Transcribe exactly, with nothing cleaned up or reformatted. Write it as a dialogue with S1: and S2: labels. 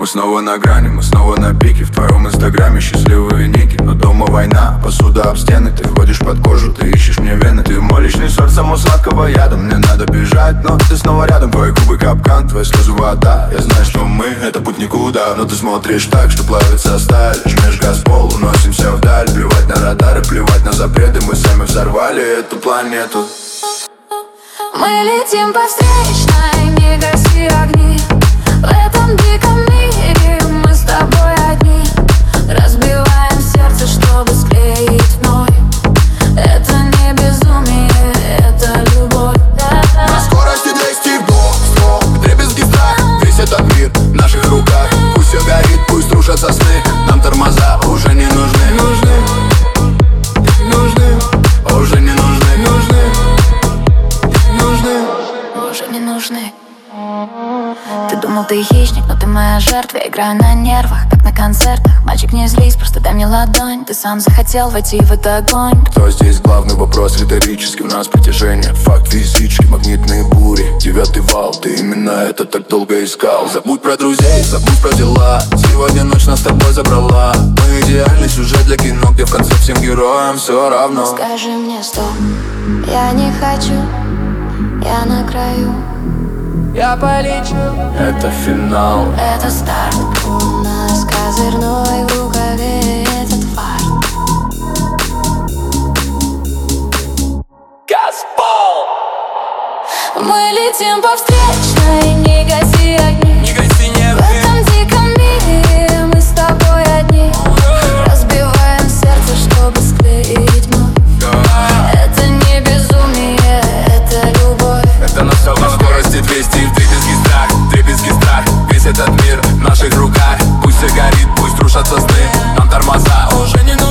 S1: Мы снова на грани, мы снова на пике. В твоем инстаграме счастливые ники. Но дома война, посуда об стены. Ты ходишь под кожу, ты ищешь мне вены. Ты мой личный сорт само сладкого яда. Мне надо бежать, но ты снова рядом. Твои губы капкан, твои слезы вода. Я знаю, что мы, это путь никуда. Но ты смотришь так, что плавится сталь. Жмешь газ в пол, уносимся вдаль. Плевать на радары, плевать на запреты. Мы сами взорвали эту планету.
S2: Мы летим по встречной, не гаси огни. В этом диком мире мы с тобой одни. Разбиваем сердце, чтобы склеить вновь. Это не безумие, это любовь.
S1: На скорости двести вдох, строк, вдребезги страх. Весь этот мир в наших руках. Пусть все горит, пусть рушатся сны. Нам тормоза уже не нужны. Нужны, нужны, уже не нужны. Нужны, нужны,
S2: уже не нужны. Ты думал, ты хищник, но ты моя жертва. Я играю на нервах, как на концертах. Мальчик, не злись, просто дай мне ладонь. Ты сам захотел войти в этот огонь.
S1: Кто здесь главный вопрос риторический? У нас притяжение, факт физический, магнитные бури. Девятый вал, ты именно это так долго искал. Забудь про друзей, забудь про дела. Сегодня ночь нас с тобой забрала. Мы идеальный сюжет для кино, где в конце всем героям все равно.
S2: Скажи мне стоп, я не хочу, я на краю.
S3: Я полечу.
S1: Это финал.
S2: Это старт. У нас козырной в рукаве этот фарт.
S3: Газпол.
S2: Мы летим по встречной, не гаси огни.
S3: Не гаси, не
S2: В этом диком мире мы с тобой одни. Разбиваем сердце, чтобы склеить вновь. Это не безумие, это любовь.
S1: Это на скорости двести, вдребезги страх, вдребезги страх. Весь этот мир в наших руках. Пусть все горит, пусть рушатся сны. Нам тормоза уже не